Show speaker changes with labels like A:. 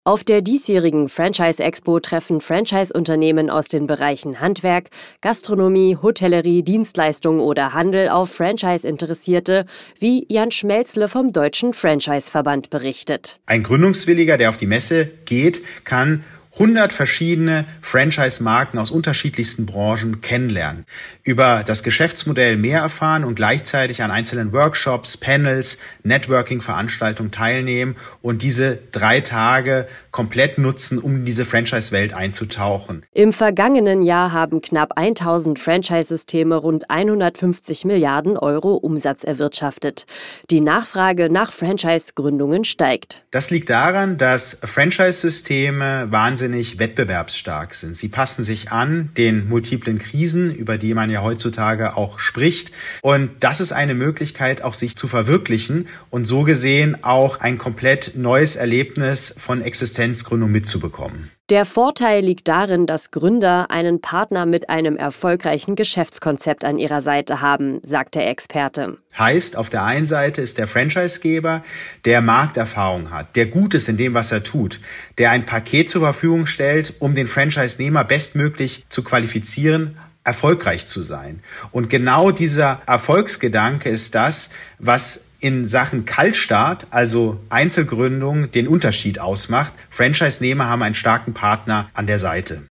A: Auf der diesjährigen Franchise-Expo treffen Franchise-Unternehmen aus den Bereichen Handwerk, Gastronomie, Hotellerie, Dienstleistung oder Handel auf Franchise-Interessierte, wie Jan Schmelzle vom Deutschen Franchise-Verband berichtet.
B: Ein Gründungswilliger, der auf die Messe geht, kann 100 verschiedene Franchise-Marken aus unterschiedlichsten Branchen kennenlernen, über das Geschäftsmodell mehr erfahren und gleichzeitig an einzelnen Workshops, Panels, Networking-Veranstaltungen teilnehmen und diese 3 Tage komplett nutzen, um in diese Franchise-Welt einzutauchen.
A: Im vergangenen Jahr haben knapp 1000 Franchise-Systeme rund 150 Milliarden Euro Umsatz erwirtschaftet. Die Nachfrage nach Franchise-Gründungen steigt.
B: Das liegt daran, dass Franchise-Systeme wahnsinnig wettbewerbsstark sind. Sie passen sich an den multiplen Krisen, über die man ja heutzutage auch spricht. Und das ist eine Möglichkeit, auch sich zu verwirklichen und so gesehen auch ein komplett neues Erlebnis von Existenzgründung mitzubekommen.
A: Der Vorteil liegt darin, dass Gründer einen Partner mit einem erfolgreichen Geschäftskonzept an ihrer Seite haben, sagt der Experte.
B: Heißt, auf der einen Seite ist der Franchisegeber, der Markterfahrung hat, der gut ist in dem, was er tut, der ein Paket zur Verfügung stellt, um den Franchise-Nehmer bestmöglich zu qualifizieren, erfolgreich zu sein. Und genau dieser Erfolgsgedanke ist das, was in Sachen Kaltstart, also Einzelgründung, den Unterschied ausmacht. Franchise-Nehmer haben einen starken Partner an der Seite.